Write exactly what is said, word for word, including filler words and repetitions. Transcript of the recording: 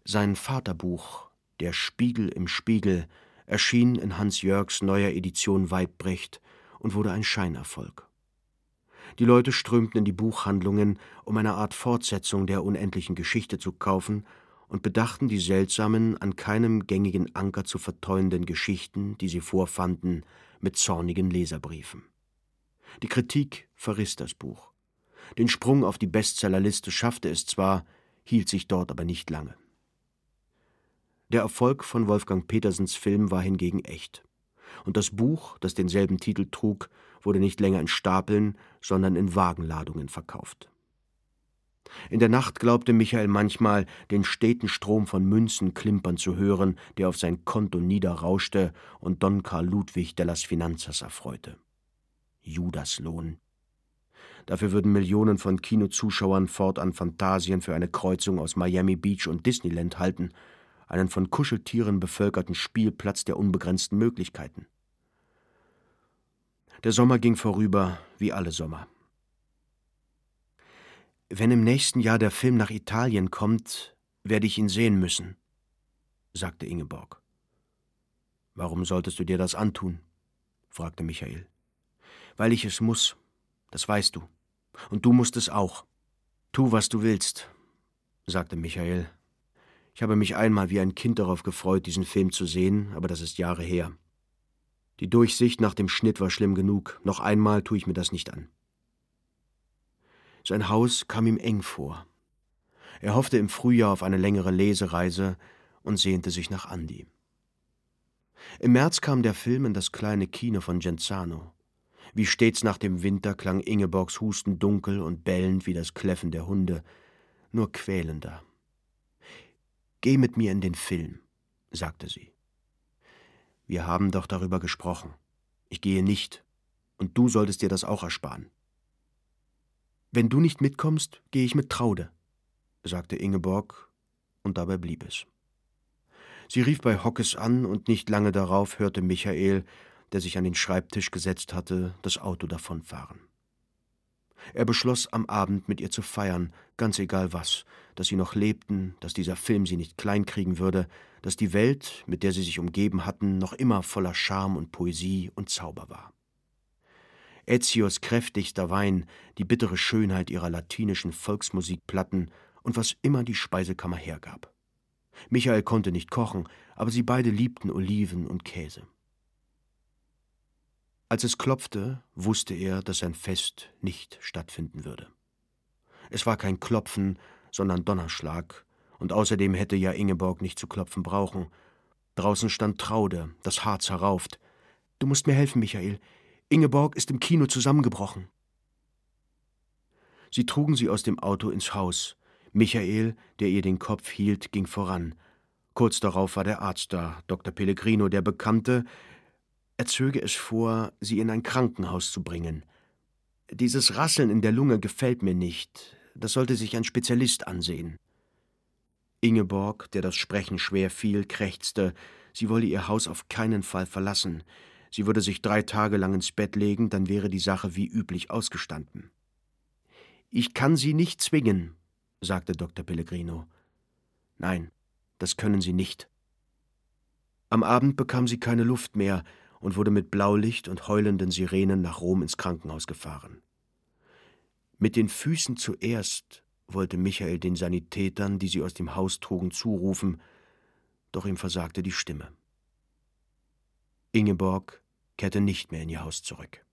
Sein Vaterbuch »Der Spiegel im Spiegel« erschien in Hans Jörgs neuer Edition Weitbrecht und wurde ein Scheinerfolg. Die Leute strömten in die Buchhandlungen, um eine Art Fortsetzung der unendlichen Geschichte zu kaufen, und bedachten die seltsamen, an keinem gängigen Anker zu verteuenden Geschichten, die sie vorfanden, mit zornigen Leserbriefen. Die Kritik verriss das Buch. Den Sprung auf die Bestsellerliste schaffte es zwar, hielt sich dort aber nicht lange. Der Erfolg von Wolfgang Petersens Film war hingegen echt. Und das Buch, das denselben Titel trug, wurde nicht länger in Stapeln, sondern in Wagenladungen verkauft. In der Nacht glaubte Michael manchmal, den steten Strom von Münzen klimpern zu hören, der auf sein Konto niederrauschte und Don Karl Ludwig de las Finanzas erfreute. Judaslohn. Dafür würden Millionen von Kinozuschauern fortan Phantasien für eine Kreuzung aus Miami Beach und Disneyland halten, einen von Kuscheltieren bevölkerten Spielplatz der unbegrenzten Möglichkeiten. Der Sommer ging vorüber, wie alle Sommer. »Wenn im nächsten Jahr der Film nach Italien kommt, werde ich ihn sehen müssen«, sagte Ingeborg. »Warum solltest du dir das antun?« fragte Michael. »Weil ich es muss, das weißt du. Und du musst es auch. Tu, was du willst«, sagte Michael. »Ich habe mich einmal wie ein Kind darauf gefreut, diesen Film zu sehen, aber das ist Jahre her. Die Durchsicht nach dem Schnitt war schlimm genug. Noch einmal tue ich mir das nicht an.« Sein Haus kam ihm eng vor. Er hoffte im Frühjahr auf eine längere Lesereise und sehnte sich nach Andi. Im März kam der Film in das kleine Kino von Genzano. Wie stets nach dem Winter klang Ingeborgs Husten dunkel und bellend wie das Kläffen der Hunde, nur quälender. »Geh mit mir in den Film«, sagte sie. »Wir haben doch darüber gesprochen. Ich gehe nicht, und du solltest dir das auch ersparen.« »Wenn du nicht mitkommst, gehe ich mit Traude«, sagte Ingeborg, und dabei blieb es. Sie rief bei Hockes an, und nicht lange darauf hörte Michael, der sich an den Schreibtisch gesetzt hatte, das Auto davonfahren. Er beschloss, am Abend mit ihr zu feiern, ganz egal was, dass sie noch lebten, dass dieser Film sie nicht kleinkriegen würde, dass die Welt, mit der sie sich umgeben hatten, noch immer voller Charme und Poesie und Zauber war. Ezios kräftigster Wein, die bittere Schönheit ihrer latinischen Volksmusikplatten und was immer die Speisekammer hergab. Michael konnte nicht kochen, aber sie beide liebten Oliven und Käse. Als es klopfte, wusste er, dass sein Fest nicht stattfinden würde. Es war kein Klopfen, sondern Donnerschlag, und außerdem hätte ja Ingeborg nicht zu klopfen brauchen. Draußen stand Traude, das Haar zerrauft. »Du musst mir helfen, Michael. Ingeborg ist im Kino zusammengebrochen.« Sie trugen sie aus dem Auto ins Haus. Michael, der ihr den Kopf hielt, ging voran. Kurz darauf war der Arzt da, Doktor Pellegrino, der bekannte, er zöge es vor, sie in ein Krankenhaus zu bringen. »Dieses Rasseln in der Lunge gefällt mir nicht. Das sollte sich ein Spezialist ansehen.« Ingeborg, der das Sprechen schwer fiel, krächzte, sie wolle ihr Haus auf keinen Fall verlassen. Sie würde sich drei Tage lang ins Bett legen, dann wäre die Sache wie üblich ausgestanden. »Ich kann Sie nicht zwingen«, sagte Doktor Pellegrino. »Nein, das können Sie nicht.« Am Abend bekam sie keine Luft mehr und wurde mit Blaulicht und heulenden Sirenen nach Rom ins Krankenhaus gefahren. Mit den Füßen zuerst wollte Michael den Sanitätern, die sie aus dem Haus trugen, zurufen, doch ihm versagte die Stimme. Ingeborg kehrte nicht mehr in ihr Haus zurück.